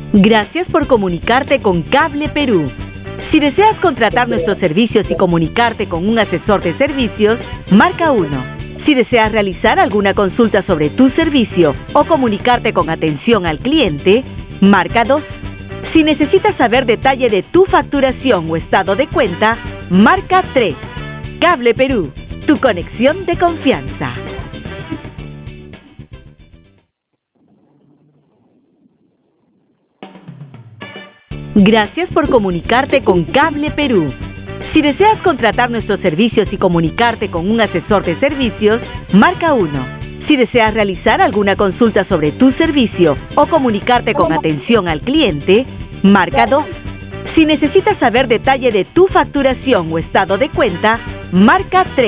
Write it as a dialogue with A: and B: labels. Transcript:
A: Gracias por comunicarte con Cable Perú. Si deseas contratar nuestros servicios y comunicarte con un asesor de servicios, marca 1. Si deseas realizar alguna consulta sobre tu servicio o comunicarte con atención al cliente, marca 2. Si necesitas saber detalle de tu facturación o estado de cuenta, marca 3. Cable Perú, tu conexión de confianza. Gracias por comunicarte con Cable Perú. Si deseas contratar nuestros servicios y comunicarte con un asesor de servicios, marca 1. Si deseas realizar alguna consulta sobre tu servicio o comunicarte con atención al cliente, marca 2. Si necesitas saber detalle de tu facturación o estado de cuenta, marca 3.